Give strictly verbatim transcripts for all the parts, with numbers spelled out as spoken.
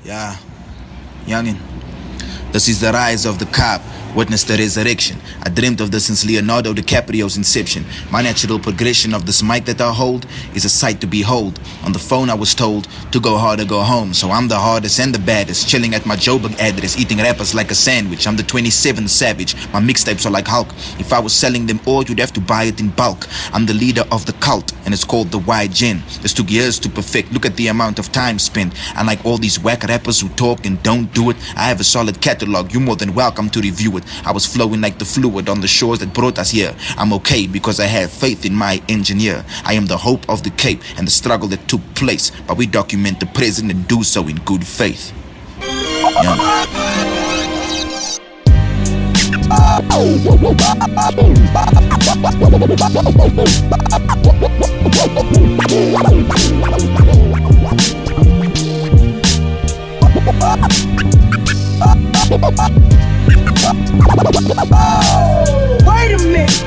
Yeah, youngin. This is the rise of the cop. Witness the resurrection. I dreamt of this since Leonardo DiCaprio's inception. My natural progression of this mic that I hold is a sight to behold. On the phone I was told to go hard or go home. So I'm the hardest and the baddest, chilling at my Joburg address, eating rappers like a sandwich. I'm the twenty-seventh savage. My mixtapes are like Hulk. If I was selling them all, you'd have to buy it in bulk. I'm the leader of the cult, and it's called the Y Gen. This took years to perfect. Look at the amount of time spent. Unlike all these whack rappers who talk and don't do it, I have a solid catalog. You're more than welcome to review it. I was flowing like the fluid on the shores that brought us here. I'm okay because I have faith in my engineer. I am the hope of the Cape and the struggle that took place, but we document the present and do so in good faith. Yeah. Wait a minute.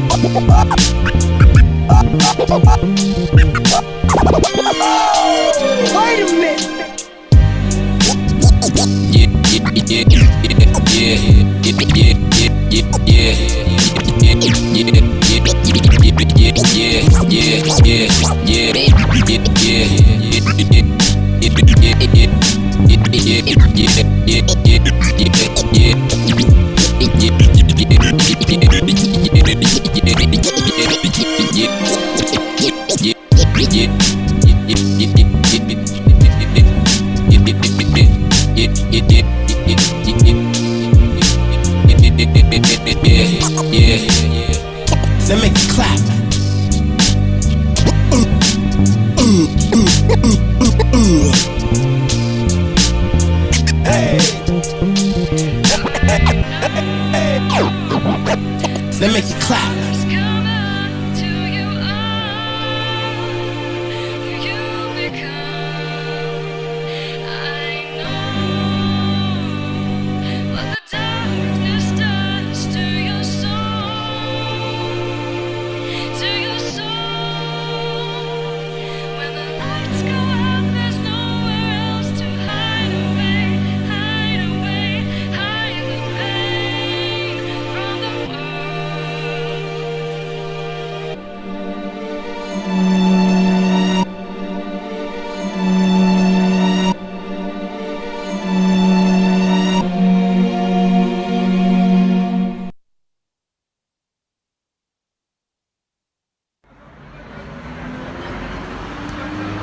Wait a minute. Yeah, yeah, yeah, yeah, yeah, yeah, yeah, yeah, yeah,